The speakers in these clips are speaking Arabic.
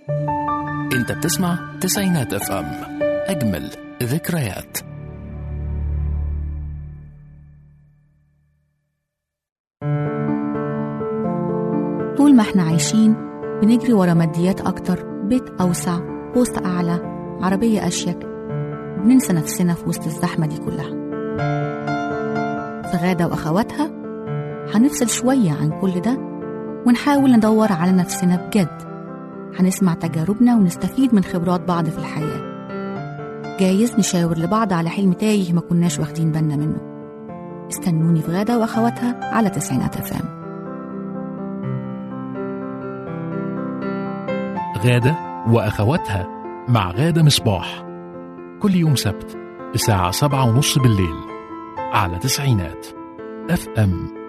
انت بتسمع تسعينات اف ام، اجمل ذكريات. طول ما احنا عايشين بنجري ورا ماديات اكتر، بيت اوسع، بوست اعلى، عربية اشيك، بننسى نفسنا في وسط الزحمة دي كلها. في غادة واخواتها هنفصل شوية عن كل ده ونحاول ندور على نفسنا بجد. هنسمع تجاربنا ونستفيد من خبرات بعض في الحياة. جايز نشاور لبعض على حلم تايه ما كناش واخدين بالنا منه. استنوني في غادة واخواتها على تسعينات اف ام. غادة واخواتها مع غادة مصباح، كل يوم سبت الساعة 7:30 بالليل على تسعينات اف ام.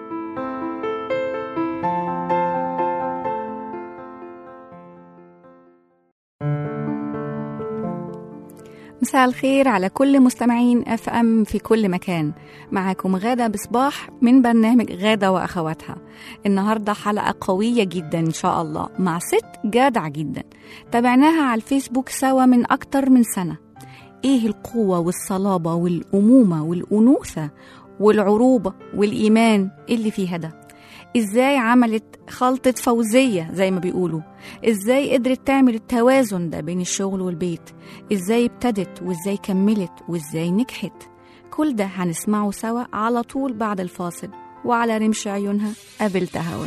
مساء الخير على كل مستمعين اف ام في كل مكان. معاكم غادة مصباح من برنامج غادة واخواتها. النهاردة حلقة قوية جدا ان شاء الله مع ست جادعة جدا تابعناها على الفيسبوك سوا من اكتر من سنة. ايه القوة والصلابة والأمومة والأنوثة والعروبة والإيمان اللي فيها ده؟ ازاي عملت خلطة فوزية زي ما بيقولوا؟ ازاي قدرت تعمل التوازن ده بين الشغل والبيت؟ ازاي ابتدت وازاي كملت وازاي نجحت؟ كل ده هنسمعه سوا على طول بعد الفاصل. وعلى رمش عيونها قابلت هوا.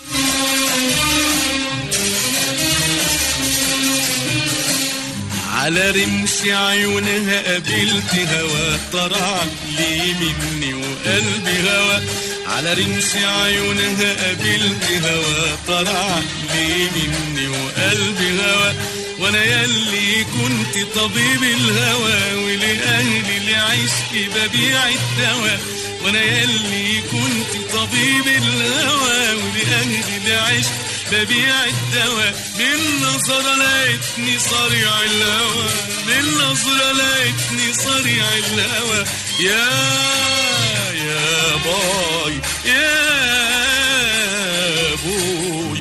على رمش عيونها قابلت هوا، طرع لي مني وقلبي هوا. على رمش عيونها قابلت هوا، طرع لي مني وقلبي هوا. وانا ياللي كنت طبيب الهوى، ولأهلي لعشق ببيع الدواء. وانا ياللي كنت طبيب الهوى، ولأهلي لعشق ببيع الدواء. من نظرة لقيتني صريع الهوى، من نظرة لقيتني صريع الهوى. يا باي يا بوي.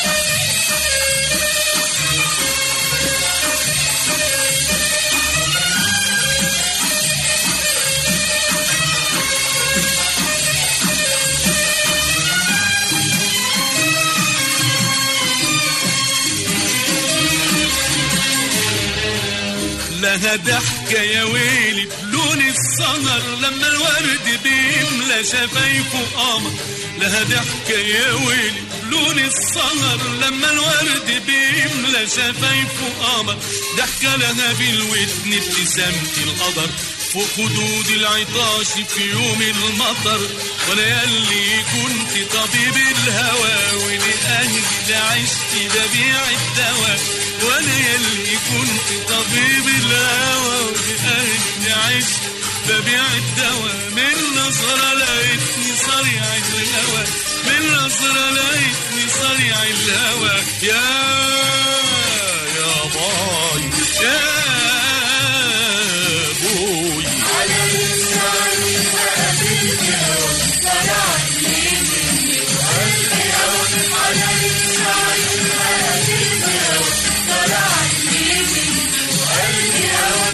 لها ضحكة يا ويلي بلون السهر، لما الورد بيملى شفايفه قمر. لها ضحكة يا ويلي بلون السهر، لما الورد بيملى شفايفه قمر. ضحكة لها بالودن ابتسامة القدر، فوق خدود العطاش في يوم المطر. وانا ياللي كنت طبيب الهوى، ولأهلي لعشت ببيع الدواء. وانا ياللي كنت طبيب الهوى، ولأهلي لعشت ببيع الدواء. من نظرة لقيتني صريع الهوى، من نظرة لقيتني صريع الهوى. يا باي يا بوي. على لساني قابلت هوا، طلع لي مني وقلبي هوا. على لساني قابلت هوا، طلع لي مني وقلبي هوا.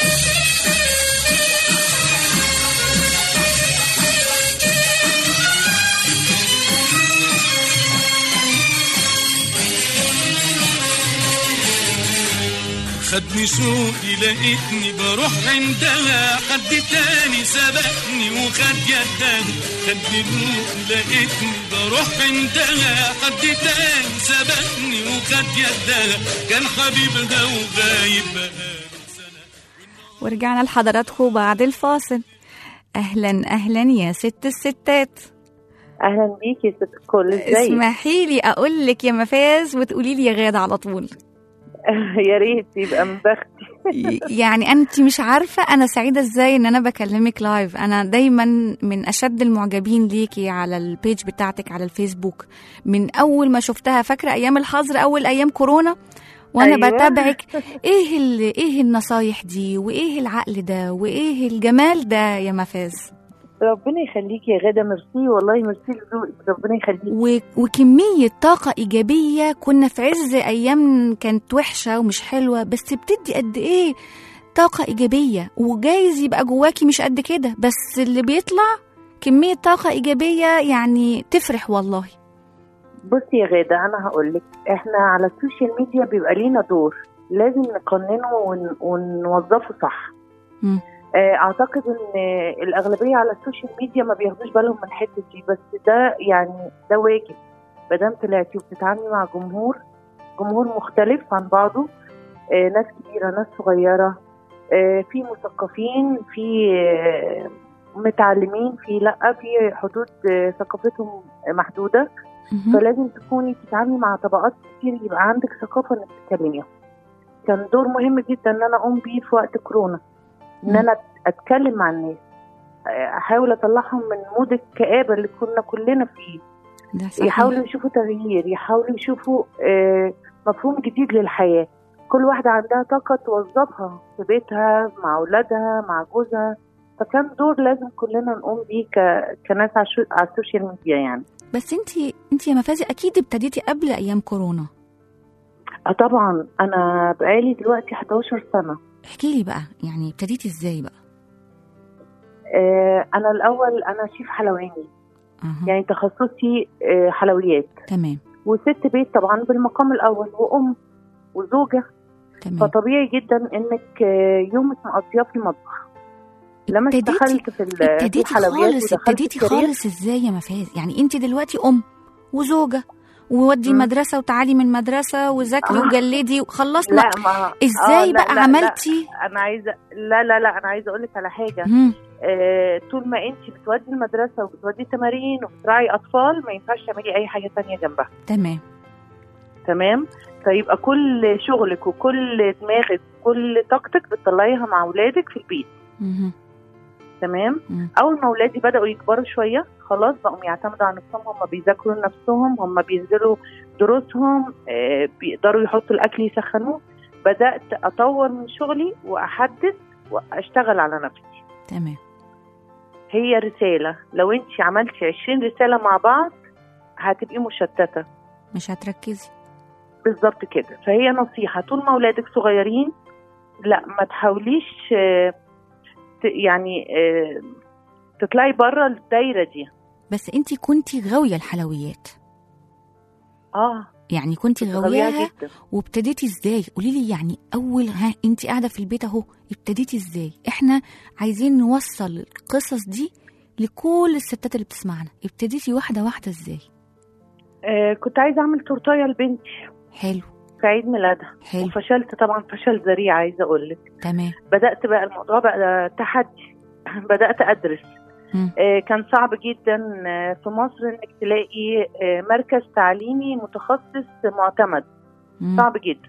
خدني شوقي لقيتني بروح عندها، حد تاني سبقني وخد يدها. خدني شوقي لقيتني بروح عندها، حد تاني سبقني وخد يدها. كان حبيبها وغايب بقاله سنة. ورجعنا لحضراتكم بعد الفاصل. أهلا أهلا يا ست الستات. اهلا بيكي ست الكل، ازيك؟ اسمحي لي اقول لك يا مفاز وتقولي لي يا غادة على طول. يا ريت يبقى من بختي. يعني انت مش عارفه انا سعيده ازاي ان انا بكلمك لايف. انا دايما من اشد المعجبين ليكي على البيج بتاعتك على الفيسبوك من اول ما شفتها. فاكره ايام الحظر، اول ايام كورونا وانا أيوة. بتابعك. ايه النصايح دي وايه العقل ده وايه الجمال ده يا مفاز؟ ربنا يخليكي يا غادة، ميرسي والله، ميرسي لذوقك، ربنا يخليكي. وكمية طاقة إيجابية. كنا في عز أيام كانت وحشة ومش حلوة، بس بتدي قد إيه طاقة إيجابية. وجايز يبقى جواكي مش قد كده، بس اللي بيطلع كمية طاقة إيجابية يعني تفرح والله. بصي يا غادة، أنا هقولك، إحنا على السوشيال ميديا بيبقى لينا دور لازم نقننه ونوظفه صح. أعتقد إن الأغلبية على السوشيال ميديا ما بياخدوش بالهم من الحتة دي، بس ده يعني ده واجب. مادام طلعتي وبتتعاملي مع جمهور مختلف عن بعضه، ناس كبيرة ناس صغيرة، في مثقفين، في متعلمين، في لأ، في حدود ثقافتهم محدودة. فلازم تكوني تتعاملي مع طبقات كتير، يبقى عندك ثقافة انك تتكلميها. كان دور مهم جدا ان انا اقوم بيه في وقت كورونا، ان انا اتكلم مع الناس، احاول اطلعهم من مود الكآبة اللي كنا كلنا فيه. يحاولوا يشوفوا تغيير، يحاولوا يشوفوا مفهوم جديد للحياة. كل واحدة عندها طاقة توظفها في بيتها، مع أولادها، مع جوزها. فكان دور لازم كلنا نقوم بيه كناس على السوشيال ميديا يعني. بس انتي يا مفازي اكيد ابتديتي قبل ايام كورونا. طبعا انا بقالي دلوقتي 11 سنة. احكي لي بقى، يعني ابتديتي ازاي بقى؟ انا الاول انا شيف حلواني. يعني تخصصي حلويات. تمام. وست بيت طبعا بالمقام الاول، وام وزوجة. تمام. فطبيعي جدا انك يومك مقضيه في المطبخ. لما اشتغلت في الحلويات ابتديتي خالص ازاي يا مفاز؟ يعني انت دلوقتي ام وزوجة، وودي مدرسة وتعالي من مدرسة وذاكري وجلدي وخلصنا. ازاي بقى عملتي؟ انا عايزة لا انا عايزة اقولك على حاجة. طول ما انت بتودي المدرسة وبتودي تمارين وبتراعي اطفال، ما ينفعش تعملي اي حاجة تانية جنبها. تمام. فيبقى كل شغلك وكل دماغك وكل طاقتك بتطلعيها مع اولادك في البيت. تمام. اول ما اولادي بداوا يكبروا شويه، خلاص بقوا يعتمدوا على نفسهم، هم بيذاكروا لنفسهم، هم بينزلوا دروسهم، بيقدروا يحطوا الاكل يسخنوه. بدات اطور من شغلي واحدد واشتغل على نفسي. تمام. هي رساله، لو انت عملتي 20 رساله مع بعض هتبقي مشتته، مش هتركزي. بالظبط كده. فهي نصيحه، طول ما اولادك صغيرين لا ما تحاوليش يعني تطلعي بره الدايره دي. بس انتي كنتي غاويه الحلويات. يعني كنتي غاوياها وابتديتي ازاي؟ قولي لي يعني اول انتي قاعده في البيت اهو، ابتديتي ازاي؟ احنا عايزين نوصل القصص دي لكل الستات اللي بتسمعنا. ابتديتي واحده واحده ازاي؟ كنت عايزه اعمل تورتايه لبنتي. حلو. في عيد ميلادها. حلو. وفشلت طبعا فشل ذريع، عايزه اقول لك. تمام. بدات بقى الموضوع بقى تحدي. بدات ادرس. كان صعب جدا في مصر انك تلاقي مركز تعليمي متخصص معتمد. صعب جدا.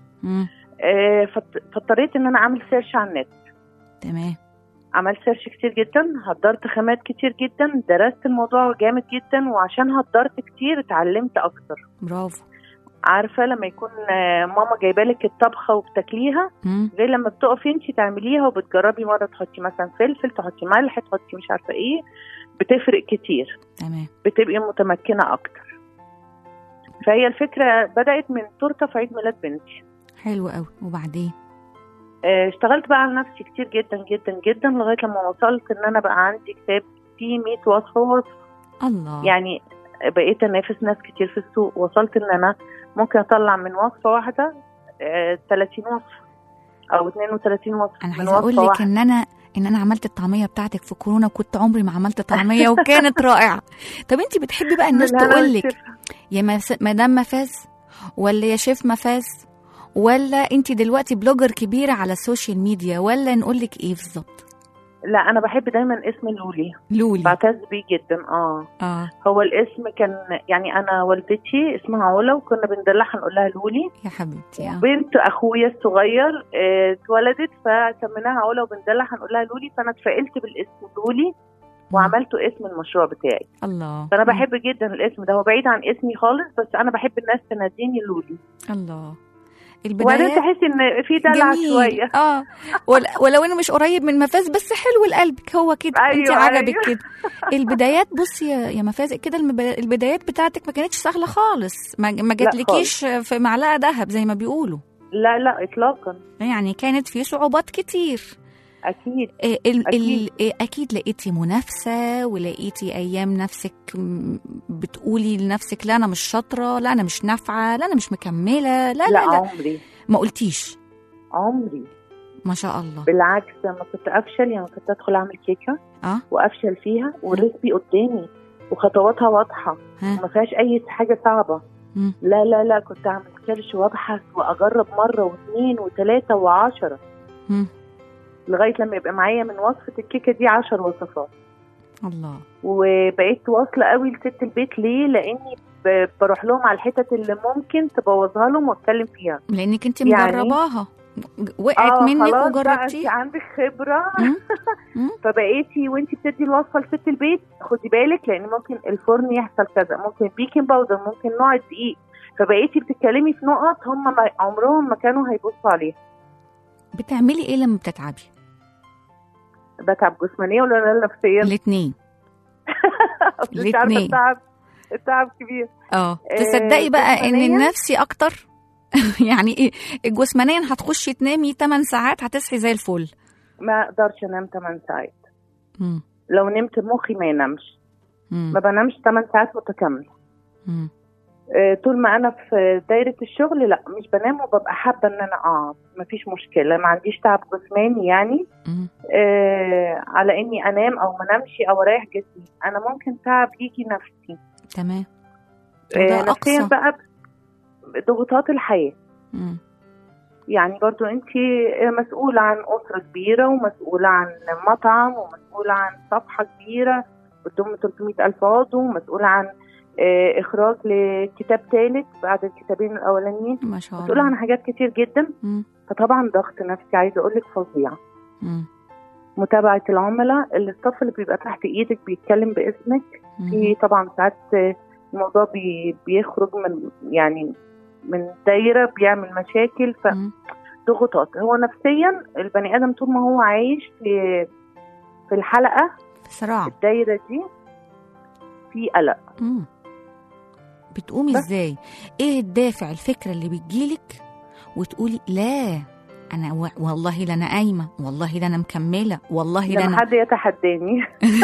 فاضطريت ان انا اعمل سيرش على النت. تمام. عملت سيرش كتير جدا، هدرت خامات كتير جدا، درست الموضوع جامد جدا، وعشان هدرت كتير اتعلمت اكتر. برافو. عارفه لما يكون ماما جايبه لك الطبخه وبتاكليها، غير لما بتقفي انت تعمليها وبتجربي مره تحطي مثلا فلفل، تحطي ملح، تحطي مش عارفه ايه، بتفرق كتير. تمام. بتبقي متمكنه اكتر. فهي الفكره بدات من تورته في عيد ميلاد بنتي. حلو قوي. وبعدين اشتغلت بقى على نفسي كتير جدا جدا جدا لغايه لما وصلت ان انا بقى عندي كتاب فيه 100 وصفه. الله. يعني بقيت انافس ناس كتير في السوق. وصلت ان انا ممكن اطلع من وصفه واحده 30 وصفه او 32 وصفه. انا عايزه اقول لك ان انا عملت الطعميه بتاعتك في كورونا، وكنت عمري ما عملت طعميه وكانت رائعه. طب انت بتحبي بقى الناس تقول لك يا مدام مفاز، ولا يا شيف مفاز، ولا انت دلوقتي بلوجر كبيره على السوشيال ميديا، ولا نقول لك ايه بالظبط؟ لا انا بحب دايما اسم لولي. بعتز بيه جدا. هو الاسم كان يعني انا والدتي اسمها علا، وكنا بندلعها نقول لها لولي يا حبيبتي. بنت اخويا الصغير اتولدت فسميناها علا وبندلعها نقول لها لولي، فانا اتفائلت بالاسم لولي وعملته اسم المشروع بتاعي. الله. فانا بحب جدا الاسم ده، هو بعيد عن اسمي خالص، بس انا بحب الناس تناديني لولي. الله. وبعدين تحسي ان في دلع شويه. ولو انه مش قريب من مفاز بس حلو لقلبك هو كده. أيوة انت عجبك كده. البدايات بصي يا مفاز كده، البدايات بتاعتك ما كانتش سهله خالص، ما جاتلكيش في معلقه ذهب زي ما بيقولوا. لا اطلاقا، يعني كانت في صعوبات كتير. اكيد. اكيد لقيتي منافسه، ولقيتي ايام نفسك بتقولي لنفسك لا انا مش شاطره، لا انا مش نافعه، لا انا مش مكمله. لا عمري ما قلتيش. عمري ما شاء الله. بالعكس، لما كنت افشل يعني كنت ادخل اعمل كيكه وافشل فيها والريسبي قدامي وخطواتها واضحه وما فيهاش اي حاجه صعبه. لا كنت اعمل سيرش وابحث واجرب مره واثنين وثلاثه وعشرة لغايه لما يبقى معايا من وصفه الكيكه دي 10 وصفات. الله. وبقيت واصله قوي لست البيت. ليه؟ لاني بروح لهم على الحتت اللي ممكن تبوظها لهم واتكلم فيها، لانك انت مجرباها وقعت منك وجربتيها، عندك خبره. فبقيتي وانت بتدي الوصفه لست البيت خدي بالك، لان ممكن الفرن يحصل كذا، ممكن بيكنج باودر، ممكن نوع الدقيق. فبقيتي بتتكلمي في نقط هم عمرهم ما كانوا هيبصوا عليها. بتعملي ايه لما بتتعبي؟ بتعب جسمانيا ولا نفسيا؟ الاثنين. الاثنين. التعب كبير. تصدقي بقى ان النفسي اكتر. يعني ايه الجسمانيا هتخشي تنامي 8 ساعات هتصحي زي الفل. ما اقدرش انام 8 ساعات. لو نمت مخي ما ينامش. ما بنامش 8 ساعات متكامله. طول ما انا في دايره الشغل لا مش بنام، وببقى حابه ان انا اقعد، مفيش مشكله، ما عنديش تعب جسماني يعني على اني انام او ما انامش او اريح جسمي. انا ممكن تعب يجي نفسي. تمام. نفسيا بقى ضغوطات الحياه. يعني برضو انت مسؤوله عن اسره كبيره، ومسؤوله عن مطعم، ومسؤوله عن صفحه كبيره بتضم 300,000 عضو، ومسؤوله عن اخراج لكتاب ثالث بعد الكتابين الاولانيين. ما شاء الله. مسؤوله عن حاجات كتير جدا. فطبعا ضغط نفسي عايزه اقول لك فظيع. متابعه العملاء، الاستاف اللي بيبقى تحت ايدك بيتكلم باسمك. في طبعا ساعات الموضوع بيخرج من دايره بيعمل مشاكل. فضغوطات. هو نفسيا البني ادم طول ما هو عايش في الحلقه في صراع الدايره دي في قلق. بتقومي ازاي؟ ايه الدافع، الفكره اللي بتجيلك وتقولي لا انا والله لا انا قايمه، والله لا انا مكمله، والله لا انا حد يتحداني.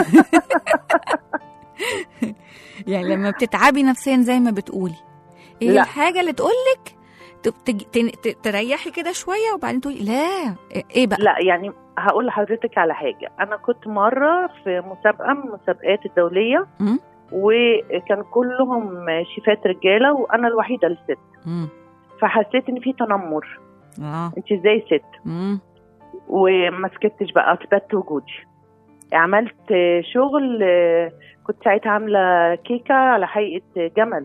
يعني لما بتتعبي نفسيا زي ما بتقولي ايه لا. الحاجه اللي تقولك تريحي كده شويه وبعدين تقولي لا ايه بقى؟ لا يعني هقول لحضرتك على حاجه. انا كنت مره في مسابقه من المسابقات الدوليه وكان كلهم شيفات رجاله وانا الوحيده الست. فحسيت ان في تنمر. انت ازاي ست؟ وما سكتش بقى، اثبتت وجودي. عملت شغل. كنت ساعتها عامله كيكه على هيئه جمل.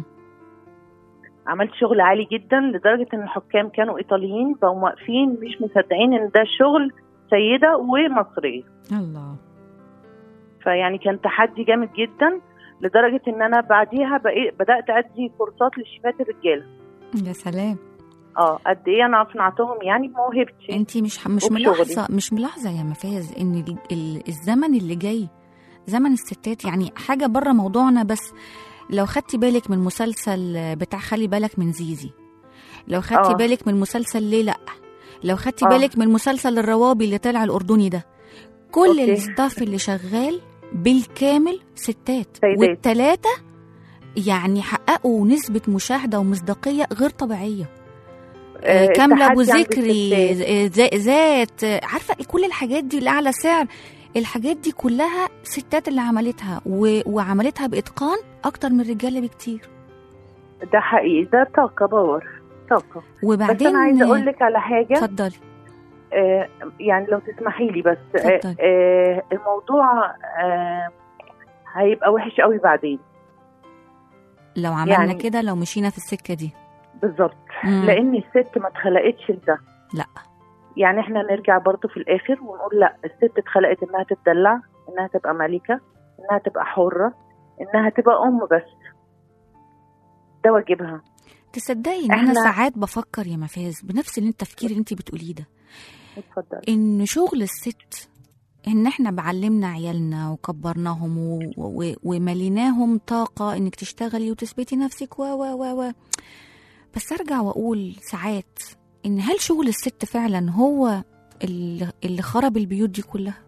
عملت شغل عالي جدا لدرجه ان الحكام كانوا ايطاليين بقوا واقفين مش مصدقين ان ده شغل سيده ومصريه. الله. فيعني كان تحدي جامد جدا لدرجه ان انا بعديها بدات ادي كورسات للشيفات الرجاله. يا سلام. قد ايه انا اقنعتهم يعني بموهبتي. انت مش ملاحظه يا مفاز ان الزمن اللي جاي زمن الستات؟ يعني حاجه بره موضوعنا، بس لو خدتي بالك من مسلسل بتاع خلي بالك من زيزي، لو خدتي بالك من مسلسل ليه لا، لو خدتي بالك من مسلسل الروابي اللي طلع الاردني ده، كل الستاف اللي شغال بالكامل ستات، والثلاثه يعني حققوا نسبه مشاهده ومصداقيه غير طبيعيه. كاملة أبو ذكري، ذات، عارفة كل الحاجات دي اللي أعلى سعر، الحاجات دي كلها ستات اللي عملتها وعملتها بإتقان أكتر من الرجال بكتير. ده حقيقي، ده طاقة باور، طاقة. وبعدين بس أنا عايزة أقول لك على حاجة. اتفضلي. يعني لو تسمحي لي بس. الموضوع هيبقى وحش قوي بعدين لو عملنا يعني كده، لو مشينا في السكة دي بالظبط. لان الست ما اتخلقتش لده. لا يعني احنا نرجع برضو في الاخر ونقول لا، الست اتخلقت انها تتدلع، انها تبقى ملكة، انها تبقى حرة، انها تبقى ام بس. ده واجبها. تصدقي ان انا ساعات بفكر يا مفاز بنفس التفكير اللي انت بتقوليه ده. اتفضل. ان شغل الست ان احنا بعلمنا عيالنا وكبرناهم ومليناهم طاقة انك تشتغلي وتثبتي نفسك و بس ارجع واقول ساعات ان هل شغل الست فعلا هو اللي خرب البيوت دي كلها؟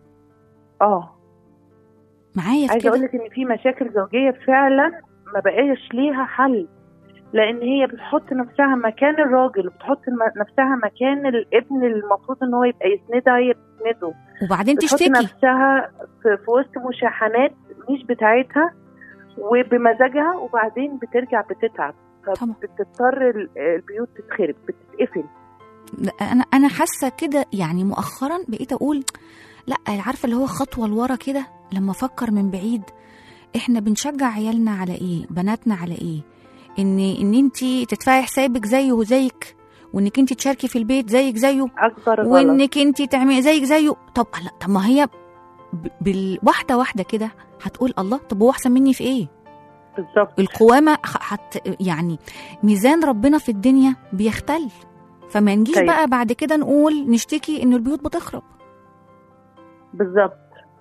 معايا في عايزه اقول لك ان في مشاكل زوجيه فعلا ما بقاش ليها حل، لان هي بتحط نفسها مكان الراجل وبتحط نفسها مكان الابن اللي المفروض ان هو يبقى يسندها، هي بتسنده، وبعدين تشتكي بتحط نفسها في وسط مشاحنات مش بتاعتها وبمزاجها، وبعدين بترجع بتتعب، فبتضطر البيوت تتخرب بتتقفل. انا حاسه كده يعني مؤخرا بقيت اقول لا، عارفه اللي هو خطوه لورا كده لما افكر من بعيد. احنا بنشجع عيالنا على ايه، بناتنا على ايه؟ ان انتي تدفعي حسابك زيه وزيك، وانك انتي تشاركي في البيت زيك زيه، اكبر غلط. وانك انتي تعملي زيك زيه. طب لا، طب ما هي بالواحده واحده كده هتقول الله، طب هو احسن مني في ايه؟ بالظبط. القوامه يعني ميزان ربنا في الدنيا بيختل، فما نجيش طيب. بقى بعد كده نقول نشتكي ان البيوت بتخرب. بالظبط.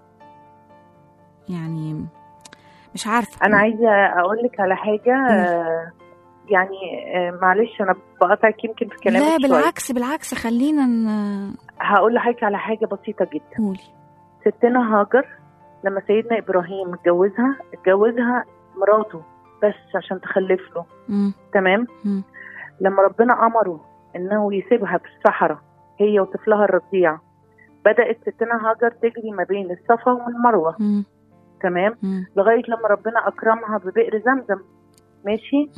يعني مش عارفه. انا عايزه اقول لك على حاجه يعني معلش انا بقطعك يمكن في كلامك. لا بالعكس بالعكس، خلينا هقول لحضرتك على حاجه بسيطه جدا. قولي. ستنا هاجر لما سيدنا ابراهيم اتجوزها مراته بس عشان تخلف له. تمام. لما ربنا امره انه يسيبها في الصحراء هي وطفلها الرضيع، بدات ستنا هاجر تجري ما بين الصفا والمروه. تمام. لغايه لما ربنا اكرمها ببئر زمزم. ماشي.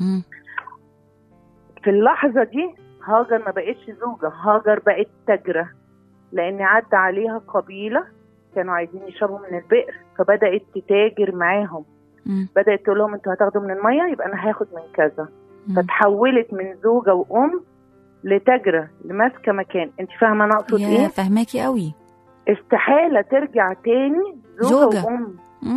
في اللحظه دي هاجر ما بقتش زوجه، هاجر بقت تاجره، لان عدى عليها قبيله كانوا عايزين يشربوا من البئر، فبدات تتاجر معاهم. بدات تقول لهم انتوا هتاخدوا من الميه يبقى انا هاخد من كذا. فتحولت من زوجه وام لتاجره لماسكه مكان. انت فاهمه انا اقصد ايه؟ فهماكي قوي. استحاله ترجع تاني زوجه وام.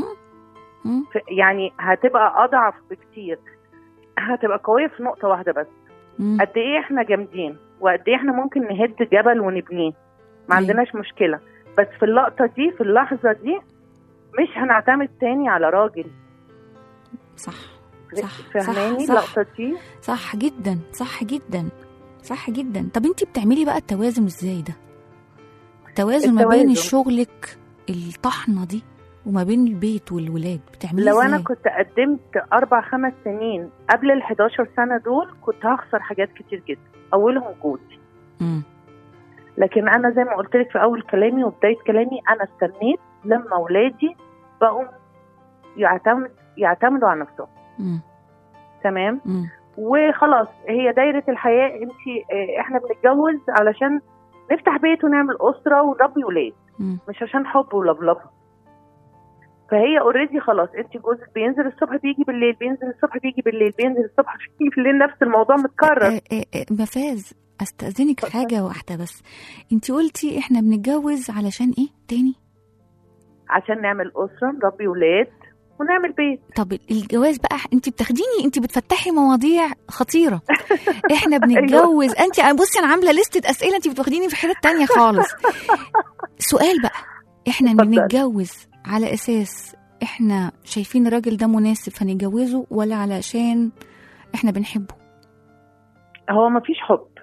يعني هتبقى اضعف بكتير، هتبقى قويه في نقطه واحده بس. قد ايه احنا جامدين وقد ايه احنا ممكن نهد جبل ونبنيه، ما عندناش مشكله، بس في اللقطه دي في اللحظه دي مش هنعتمد تاني على راجل. صح. فهماني اللقطه دي؟ صح جدا صح جدا صح جدا. طب انتي بتعملي بقى التوازن ازاي ده؟ التوازن ما بين شغلك الطحنه دي وما بين البيت والولاد بتعملي لو ازاي؟ انا كنت قدمت 4-5 سنين قبل ال 11 سنه دول كنت هخسر حاجات كتير جدا، اولهم جوزي. لكن انا زي ما قلت لك في اول كلامي وبدايه كلامي، انا استنيت لما اولادي بقوا يعتمدوا على نفسهم. تمام. وخلاص هي دايره الحياه. احنا بنتجوز علشان نفتح بيت ونعمل اسره ونربي ولاد، مش عشان حب ولبلبه. فهي اوريدي خلاص، انت جوزك بينزل الصبح بيجي بالليل، بينزل الصبح بيجي بالليل، بينزل الصبح بيجي بالليل، نفس الموضوع متكرر. مفاز استأذنك حاجة واحدة بس. انت قلتي احنا بنتجوز علشان ايه تاني؟ عشان نعمل أسرة، نربي ولاد ونعمل بيت. طب الجواز بقى انت بتاخديني، انت بتفتحي مواضيع خطيرة. احنا بنتجوز انت بصي انا عاملة لستة اسئلة، انت بتاخديني في حتة تانية خالص. سؤال بقى، احنا بنتجوز على اساس احنا شايفين الراجل ده مناسب فنتجوزه، ولا علشان احنا بنحبه؟ هو مفيش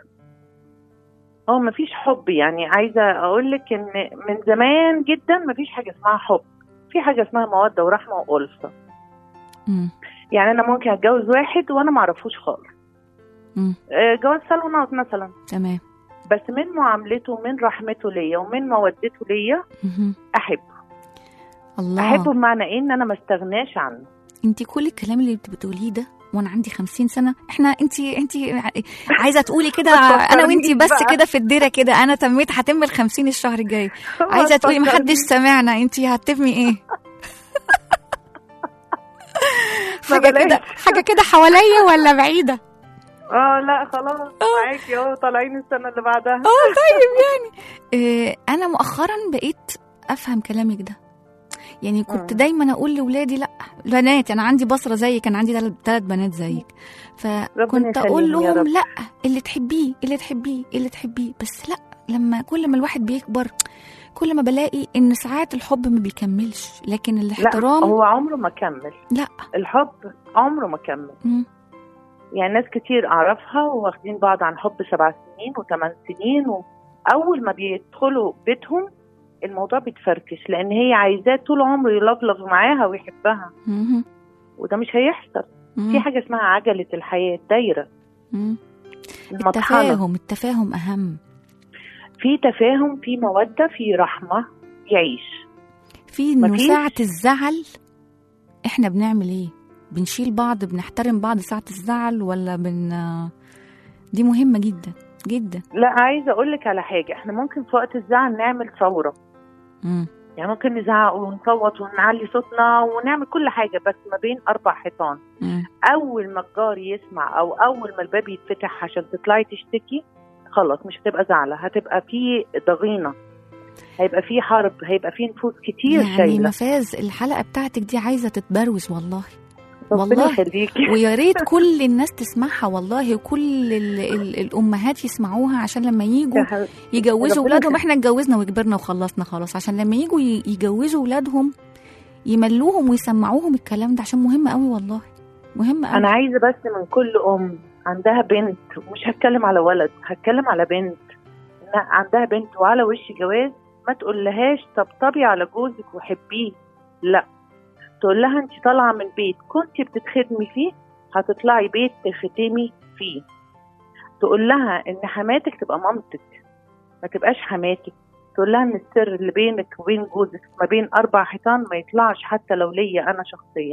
حب. يعني عايزة اقولك ان من زمان جدا مفيش حاجة اسمها حب، في حاجة اسمها مودة ورحمة وألفة. يعني انا ممكن اتجوز واحد وانا معرفوش خالص، جواز صالونات مثلا. تمام. بس من معاملته ومن رحمته ليا ومن مودته ليا احبه. الله. احبه بمعنى ايه؟ ان انا ما استغناش عنه. انت كل الكلام اللي بتقوليه ده وانا عندي 50 سنه، احنا انت عايزه تقولي كده انا وانت بس كده في الديره كده، انا تميت هتم ال50 الشهر الجاي، عايزه تقولي ما حدش سمعنا، انت هتفهمي ايه؟ حاجه كده حواليا ولا بعيده؟ لا خلاص معاكي اهو، طالعين السنه اللي بعدها. طيب يعني انا مؤخرا بقيت افهم كلامك ده. يعني كنت دايما اقول لاولادي لا بنات، انا عندي بصره زيك، كان عندي 3 بنات زيك، فكنت اقول لهم لا اللي تحبيه اللي تحبيه اللي تحبيه، بس لا لما كل ما الواحد بيكبر كل ما بلاقي ان ساعات الحب ما بيكملش، لكن الاحترام لا هو عمره ما كمل. لا الحب عمره ما كمل. يعني ناس كتير اعرفها واخدين بعض عن حب 7 سنين و8 سنين، واول ما بيدخلوا بيتهم الموضوع بيتفركش، لان هي عايزاه طول عمره يلفلف معاها ويحبها، وده مش هيحصل. في حاجه اسمها عجله الحياه دايره. التفاهم اهم. في تفاهم، في موده، في رحمه يعيش. في انه ساعه الزعل احنا بنعمل ايه؟ بنشيل بعض، بنحترم بعض ساعه الزعل، ولا دي مهمه جدا جدا. لا عايزه اقول لك على حاجه، احنا ممكن في وقت الزعل نعمل ثوره. يعني ممكن نزعق ونصوت ونعلي صوتنا ونعمل كل حاجه، بس ما بين 4 حيطان. اول ما الجار يسمع او اول ما الباب يتفتح عشان تطلعي تشتكي، خلاص مش هتبقى زعله، هتبقى في ضغينه، هيبقى في حرب، هيبقى في نفوس كتير يعني شايله. مفاز الحلقه بتاعتك دي عايزه تتبروز والله. والله ويا ريت كل الناس تسمعها والله، وكل الامهات يسمعوها، عشان لما ييجوا يجوزوا اولادهم، احنا اتجوزنا وكبرنا وخلصنا خلاص، عشان لما ييجوا يجوزوا اولادهم يملوهم ويسمعوهم الكلام ده، عشان مهم قوي والله، مهم قوي. انا عايزه بس من كل عندها بنت، مش هتكلم على ولد، هتكلم على بنت عندها بنت وعلى وش جواز، ما تقولهاش طبطبي على جوزك وحبيه، لا، تقول لها انت طالعه من بيت كنت بتتخدمي فيه، هتطلعي بيت تختمي فيه. تقول لها ان حماتك تبقى مامتك، ما تبقاش حماتك. تقول لها ان السر اللي بينك وبين جوزك ما بين 4 حيطان ما يطلعش حتى لو ليا انا شخصيا.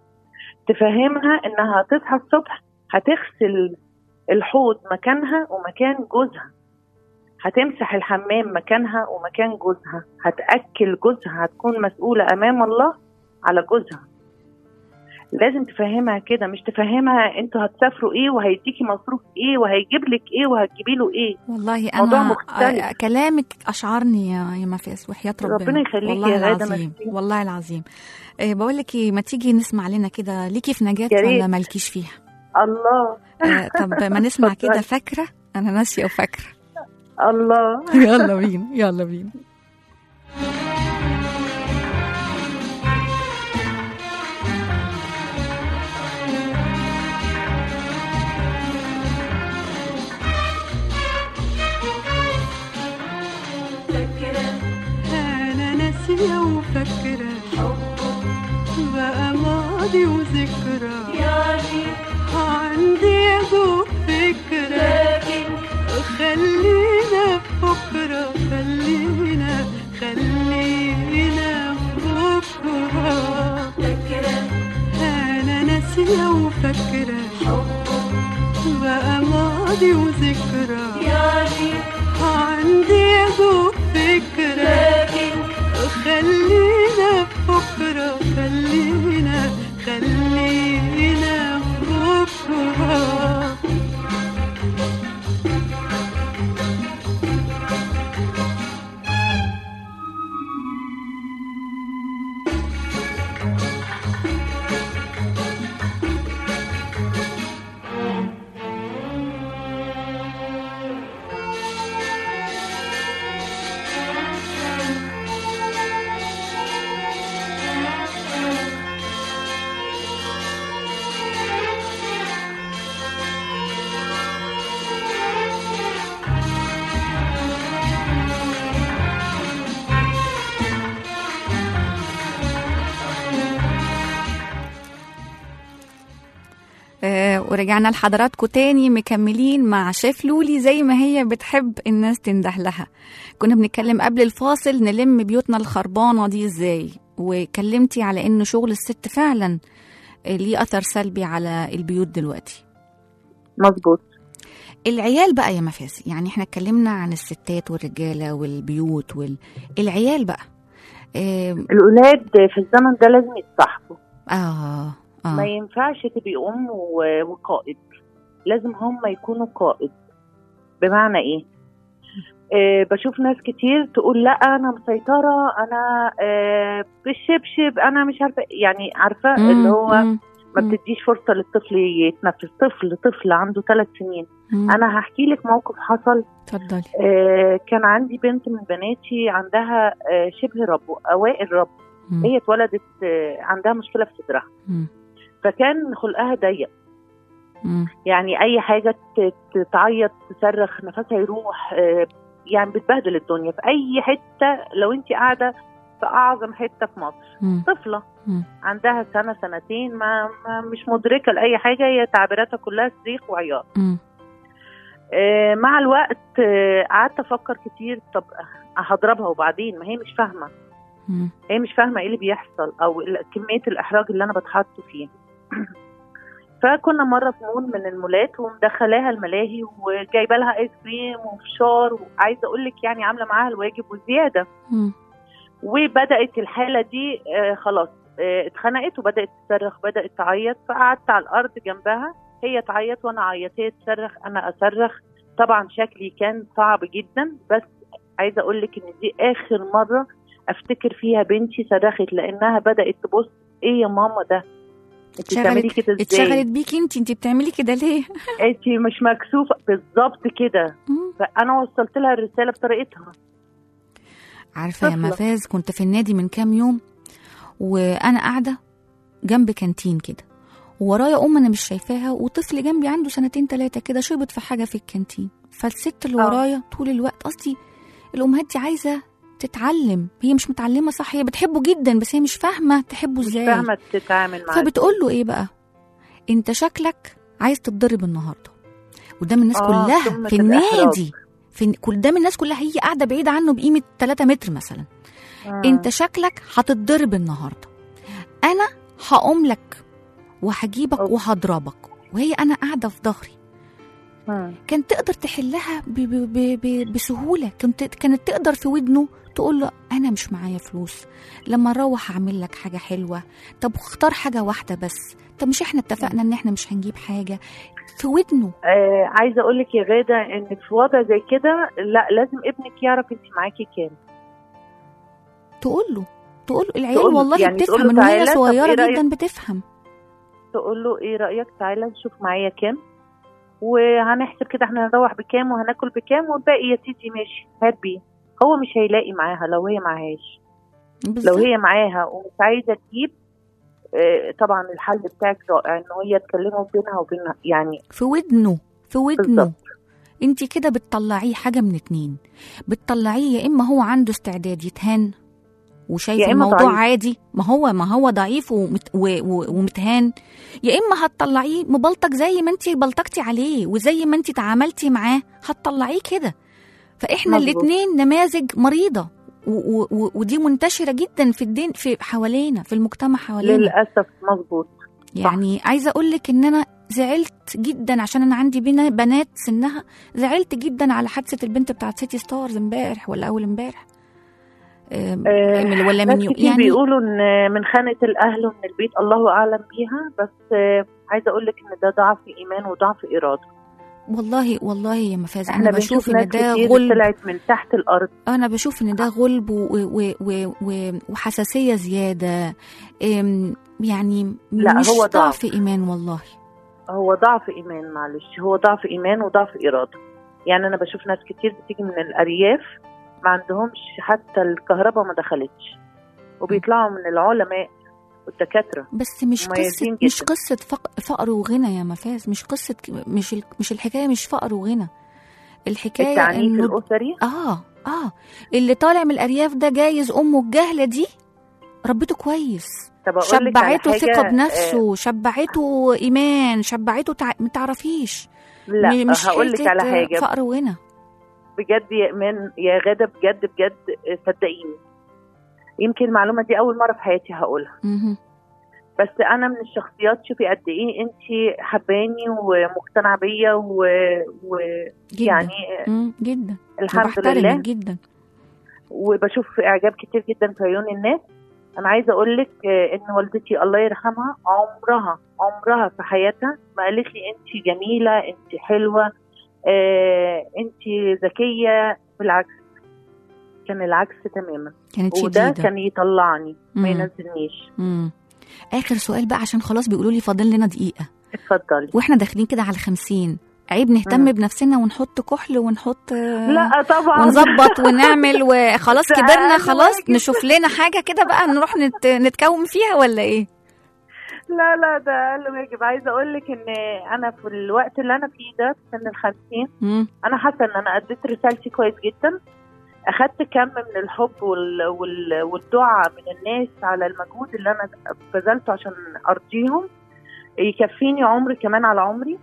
تفهمها انها تصحى الصبح هتغسل الحوض مكانها ومكان جوزها، هتمسح الحمام مكانها ومكان جوزها، هتأكل جوزها، هتكون مسؤولة امام الله على جوزها. لازم تفهمها كده، مش تفهمها انتوا هتسافروا ايه وهيديكي مصروف ايه وهيجيب لك ايه وهتجيبي له ايه. والله انا كلامك اشعرني يا مفاس وحياة ربنا يخليكي والله يا العظيم والله العظيم. بقول لك ما تيجي نسمع لنا كده، ليكي في نجاة ولا مالكيش فيها؟ الله. طب ما نسمع كده فاكرة، انا ناسية وفاكرة. الله. يلا بينا يلا بينا. وفكرة حبه بقى ماضي وذكرى، يعني عندي أبو فكرة، لكن خلينا بكرة، خلينا بكرة. فكرة أنا ناسية وفكرة حبه بقى ماضي وذكرى، يعني عندي أبو فكرة، لكن خلينا بكرة، خلينا بكرة. ورجعنا لحضراتكم تاني مكملين مع شيف لولي زي ما هي بتحب الناس تنده لها. كنا بنتكلم قبل الفاصل نلم بيوتنا الخربانة دي ازاي، وكلمتي على ان شغل الست فعلا ليه اثر سلبي على البيوت دلوقتي. مظبوط. العيال بقى يا مفاز، يعني احنا اتكلمنا عن الستات والرجالة والبيوت العيال بقى. الأولاد في الزمن ده لازم يتصاحبوا. ما ينفعش تبقي أم وقائد، لازم هم يكونوا قائد. بمعنى إيه؟ بشوف ناس كتير تقول لا انا مسيطره، انا بالشبشب، انا مش عارفه، يعني عارفه اللي هو ما بتديش فرصه للطفل يتنفس. طفل عنده 3 سنين. انا هحكي لك موقف حصل. اتفضلي. كان عندي بنت من بناتي عندها شبه ربو، اوائل ربو. هي اتولدت عندها مشكله في صدرها، فكان خلقها ضيق، يعني اي حاجه تعيط تصرخ نفسها يروح، يعني بتبهدل الدنيا في اي حته. لو انت قاعده في اعظم حته في مصر، طفله عندها سنه سنتين ما مش مدركه لاي حاجه، هي تعبيراتها كلها صريخ وعياط. مع الوقت قعدت افكر كتير، طب هضربها وبعدين؟ ما هي مش فاهمه، هي مش فاهمه ايه اللي بيحصل او كميه الاحراج اللي انا بتحط فيه. فكنا مره في مول من المولات ومدخلاها الملاهي وجايبه لها ايس كريم وفشار، وعايزه اقول لك يعني عامله معاها الواجب وزياده. وبدات الحاله دي خلاص اتخنقت وبدات تصرخ، بدات تعيط. فقعدت على الارض جنبها، هي تعيط وانا اعيط، هي تصرخ انا اصرخ. طبعا شكلي كان صعب جدا، بس عايزه اقول لك ان دي اخر مره افتكر فيها بنتي صرخت، لانها بدات تبص ايه يا ماما ده، انت بتعملي كده ازاي؟ اتشغلت بيكي انت بتعملي كده ليه؟ انت مش مكسوفه بالظبط كده. فانا وصلت لها الرساله بطريقتها. عارفه يا مفاز، كنت في النادي من كام يوم وانا قاعده جنب كانتين كده، وورايا انا مش شايفاها، وطفل جنبي عنده 2 3 كده شربت في حاجه في الكانتين. فالست اللي ورايا طول الوقت، قصدي الامهات دي عايزه تتعلم، هي مش متعلمه صح، هي بتحبه جدا بس هي مش فاهمه تحبه ازاي، مش فاهمه تتعامل معاه. فبتقول له ايه بقى، انت شكلك عايز تتضرب النهارده قدام الناس كلها في النادي، قدام الناس كلها، هي قاعده بعيده عنه بقيمه 3 متر مثلا. انت شكلك هتتضرب النهارده، انا هقوم لك وهجيبك وهضربك، وهي انا قاعده في ظهري. كانت تقدر تحلها بسهوله، كانت تقدر في ودنه تقول له انا مش معايا فلوس، لما اروح اعمل لك حاجه حلوه، طب اختار حاجه واحده بس، طب مش احنا اتفقنا ان احنا مش هنجيب حاجه في ودنه. عايزه اقول لك يا غاده ان في وضع زي كده لا، لازم ابنك يعرف انت معاكي كام. تقول له العيال والله يعني بتفهم ان هي صغيره جدا بتفهم. تقول له ايه رايك تعالى نشوف معايا كام وهنحسب كده احنا هنروح بكام وهناكل بكام والباقي يا سيدي ماشي هات بيه. هو مش هيلاقي معاها لو هي معهاش. لو هي معاها ومش عايزه تجيب طبعا الحل بتاعك رائع، ان هي تكلمه بينها وبينها، يعني في ودنه انت كده بتطلعيه حاجه من 2، بتطلعيه يا اما هو عنده استعداد يتهان وشايف الموضوع ضعيف. عادي، ما هو ضعيف ومتهان، يا اما هتطلعيه مبلطك زي ما انت بلطقتي عليه وزي ما انت تعاملتي معاه هتطلعيه كده. فاحنا الاثنين نماذج مريضه ودي منتشره جدا في الدين، في حوالينا، في المجتمع حوالينا للاسف. مظبوط. يعني عايزه اقول لك ان انا زعلت جدا عشان انا عندي بنات سنها، زعلت جدا على حادثه البنت بتاعت سيتي ستارز امبارح ولا اول امبارح ولا من يعني بيقولوا ان من خانه الاهل ومن البيت، الله اعلم بيها. بس عايزه اقول لك ان ده ضعف ايمان وضعف اراده. والله يا مفاز، انا بشوف ان ده غلب طلعت من تحت الارض. انا بشوف ان ده غلب وحساسيه زياده، يعني لا مش هو ضعف ايمان، والله هو ضعف ايمان، معلش هو ضعف ايمان وضعف اراده. يعني انا بشوف ناس كتير بتيجي من الارياف ما عندهمش حتى الكهرباء ما دخلتش وبيطلعوا من العلماء والدكاتره. بس مش قصه فقر وغنى يا مفاز، مش قصه، مش الحكايه مش فقر وغنى، الحكايه التعنيف الاسري. اللي طالع من الارياف ده جايز امه الجهله دي ربته كويس، شبعته ثقه بنفسه، شبعته ايمان، شبعته ما تعرفيش. لا مش هقول لك على حاجه، فقر وغنى بجد يا إيمان يا غادة، بجد صدقيني، يمكن المعلومة دي أول مرة في حياتي هقولها. بس أنا من الشخصيات، شوفي قد إيه أنتي حباني ومقتنعة بيا يعني جدا الحمد لله جدا، وبشوف إعجاب كتير جدا في عيون الناس. أنا عايزة أقولك إن والدتي الله يرحمها عمرها في حياتها ما قالت لي أنتي جميلة، أنتي حلوة، انتي ذكية، بالعكس، كان العكس تماما. كانت وده شديدة. كان يطلعني ما ينزلنيش. آخر سؤال بقى عشان خلاص بيقولوا لي فاضل لنا دقيقة. اتفضلي. واحنا داخلين كده على 50، عيب نهتم بنفسنا ونحط كحل ونحط لا طبعا ونظبط ونعمل وخلاص كبرنا خلاص نشوف لنا حاجة كده بقى نروح نتكوم فيها ولا ايه؟ لا ده اقل واجب. عايزه اقول لك ان انا في الوقت اللي انا فيه ده في سن ال50 انا حاسه ان انا اديت رسالتي كويس جدا. اخدت كم من الحب والدعاء من الناس على المجهود اللي انا بذلته عشان ارضيهم يكفيني عمري كمان على عمري.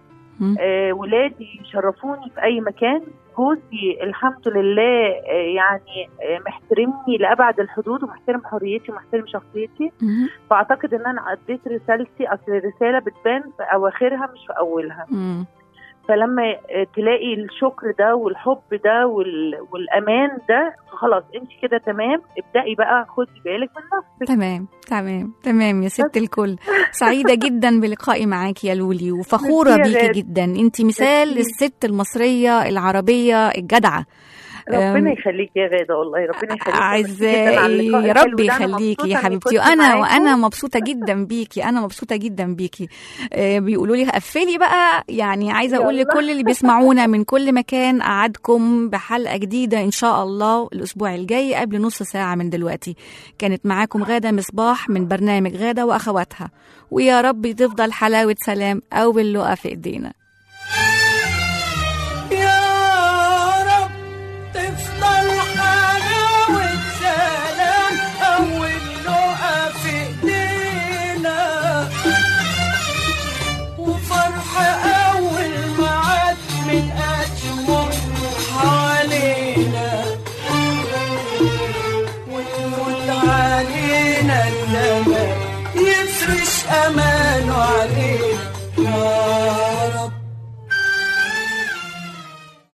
ولادي شرفوني في اي مكان. جوزي الحمد لله يعني محترمني لأبعد الحدود ومحترم حريتي ومحترم شخصيتي. فأعتقد ان انا اديت رسالتي. اصل الرسالة بتبان في اواخرها مش في اولها. فلما تلاقي الشكر ده والحب ده والامان ده خلاص انت كده تمام. ابدأي بقى خدي بالك من نفسك. تمام يا ست الكل. سعيدة جدا بلقائي معاكي يا لولي وفخورة بيكي جدا. انت مثال للست المصرية العربية الجدعة. ربنا يخليكي يا غادة، والله ربنا يخليكي. أعزائي يا رب يخليكي يا حبيبتي. وأنا مبسوطة جدا بيكي. بيقولوا لي قفلي بقى، يعني عايزة أقول لكل اللي بيسمعونا من كل مكان أعدكم بحلقة جديدة إن شاء الله الأسبوع الجاي قبل نص ساعة من دلوقتي. كانت معاكم غادة مصباح من برنامج غادة وأخواتها، ويا رب تفضل حلاوة سلام أو باللقا في إيدينا. من أجمل حوالينا